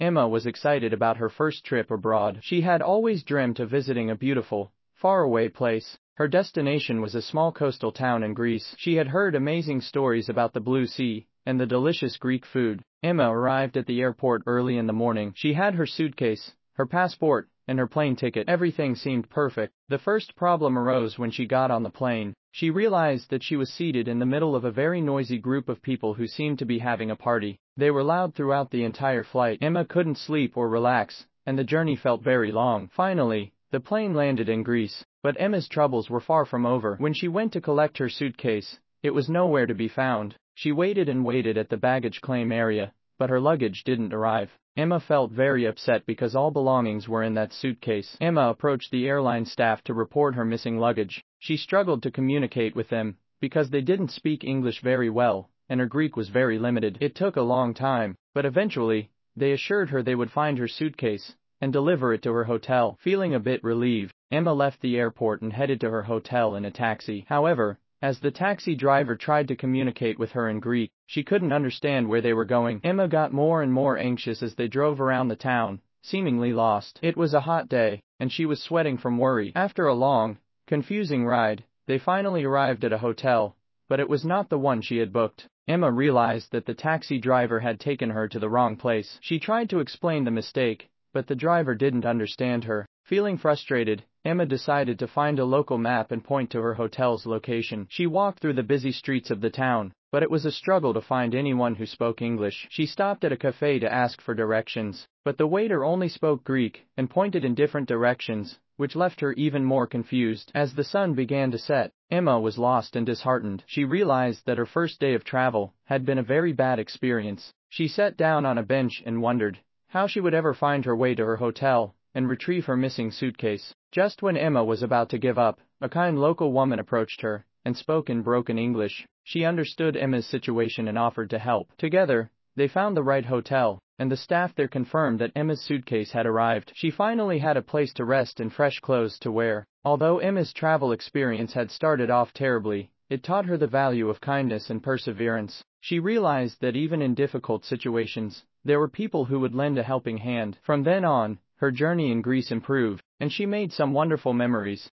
Emma was excited about her first trip abroad. She had always dreamt of visiting a beautiful, faraway place. Her destination was a small coastal town in Greece. She had heard amazing stories about the blue sea and the delicious Greek food. Emma arrived at the airport early in the morning. She had her suitcase, her passport, and her plane ticket. Everything seemed perfect. The first problem arose when she got on the plane. She realized that she was seated in the middle of a very noisy group of people who seemed to be having a party. They were loud throughout the entire flight. Emma couldn't sleep or relax, and the journey felt very long. Finally, the plane landed in Greece, but Emma's troubles were far from over. When she went to collect her suitcase, it was nowhere to be found. She waited and waited at the baggage claim area, but her luggage didn't arrive. Emma felt very upset because all belongings were in that suitcase. Emma approached the airline staff to report her missing luggage. She struggled to communicate with them, because they didn't speak English very well, and her Greek was very limited. It took a long time, but eventually, they assured her they would find her suitcase and deliver it to her hotel. Feeling a bit relieved, Emma left the airport and headed to her hotel in a taxi. However, as the taxi driver tried to communicate with her in Greek, she couldn't understand where they were going. Emma got more and more anxious as they drove around the town, seemingly lost. It was a hot day, and she was sweating from worry. After a long, confusing ride, they finally arrived at a hotel, but it was not the one she had booked. Emma realized that the taxi driver had taken her to the wrong place. She tried to explain the mistake, but the driver didn't understand her. Feeling frustrated, Emma decided to find a local map and point to her hotel's location. She walked through the busy streets of the town, but it was a struggle to find anyone who spoke English. She stopped at a cafe to ask for directions, but the waiter only spoke Greek and pointed in different directions, which left her even more confused. As the sun began to set, Emma was lost and disheartened. She realized that her first day of travel had been a very bad experience. She sat down on a bench and wondered how she would ever find her way to her hotel and retrieve her missing suitcase. Just when Emma was about to give up, a kind local woman approached her and spoke in broken English. She understood Emma's situation and offered to help. Together, they found the right hotel, and the staff there confirmed that Emma's suitcase had arrived. She finally had a place to rest and fresh clothes to wear. Although Emma's travel experience had started off terribly, it taught her the value of kindness and perseverance. She realized that even in difficult situations, there were people who would lend a helping hand. From then on, her journey in Greece improved, and she made some wonderful memories.